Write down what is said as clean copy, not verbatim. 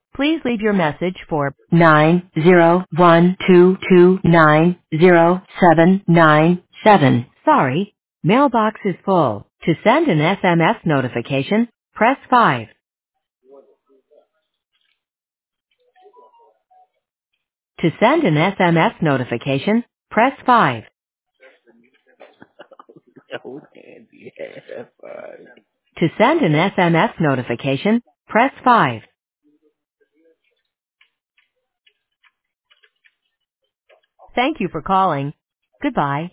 Please leave your message for 90122907797. Sorry, mailbox is full. To send an SMS notification, press 5. To send an SMS notification, press 5. Oh, Andy, yeah, fine. To send an SMS notification, press 5. Thank you for calling. Goodbye.